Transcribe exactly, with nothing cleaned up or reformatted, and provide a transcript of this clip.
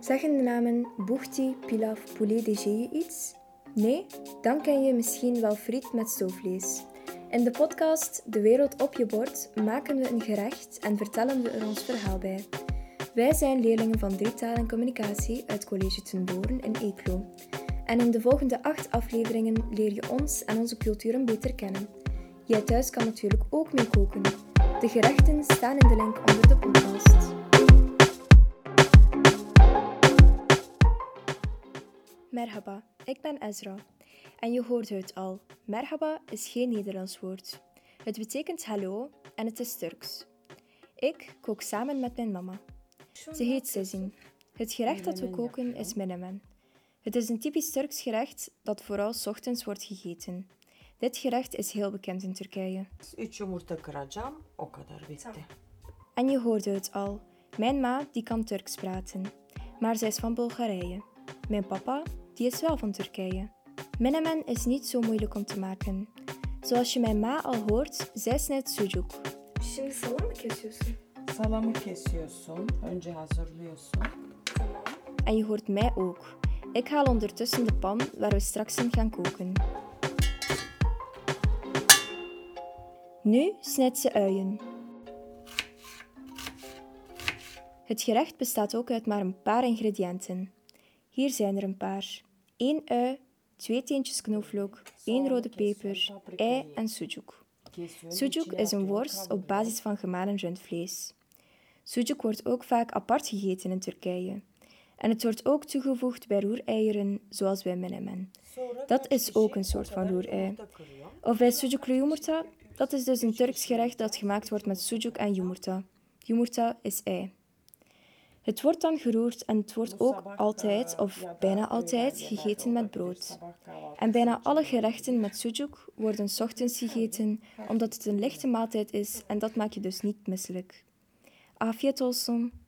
Zeggen de namen boehti, pilaf, poulet de je iets? Nee? Dan ken je misschien wel friet met stoofvlees. In de podcast De Wereld op je bord maken we een gerecht en vertellen we er ons verhaal bij. Wij zijn leerlingen van Drietaal en Communicatie uit College Ten Doorn in Eeklo. En in de volgende acht afleveringen leer je ons en onze culturen beter kennen. Jij thuis kan natuurlijk ook mee koken. De gerechten staan in de link onder de podcast. Merhaba, ik ben Ezra. En je hoort het al, merhaba is geen Nederlands woord. Het betekent hallo en het is Turks. Ik kook samen met mijn mama. Ze heet Sezin. Het gerecht dat we koken is menemen. Het is een typisch Turks gerecht dat vooral 's ochtends wordt gegeten. Dit gerecht is heel bekend in Turkije. Üç yumurta kıracağım, o kadar bitti. En je hoorde het al, mijn ma die kan Turks praten, maar zij is van Bulgarije. Mijn papa die is wel van Turkije. Menemen is niet zo moeilijk om te maken. Zoals je mijn ma al hoort, zij snijdt sucuk. Şimdi salam mı kesiyorsun? Salamı kesiyorsun, önce hazırlıyorsun. En je hoort mij ook. Ik haal ondertussen de pan waar we straks in gaan koken. Nu snijdt ze uien. Het gerecht bestaat ook uit maar een paar ingrediënten. Hier zijn er een paar. één ui, twee teentjes knoflook, één rode peper, ei en sucuk. Sucuk is een worst op basis van gemalen rundvlees. Sucuk wordt ook vaak apart gegeten in Turkije. En het wordt ook toegevoegd bij roereieren, zoals bij menemen. Dat is ook een soort van roerei. Of bij sucuklu yumurta, dat is dus een Turks gerecht dat gemaakt wordt met sucuk en yumurta. Yumurta is ei. Het wordt dan geroerd en het wordt ook altijd, of bijna altijd, gegeten met brood. En bijna alle gerechten met sucuk worden 's ochtends gegeten, omdat het een lichte maaltijd is en dat maakt je dus niet misselijk. Afiyet olsun.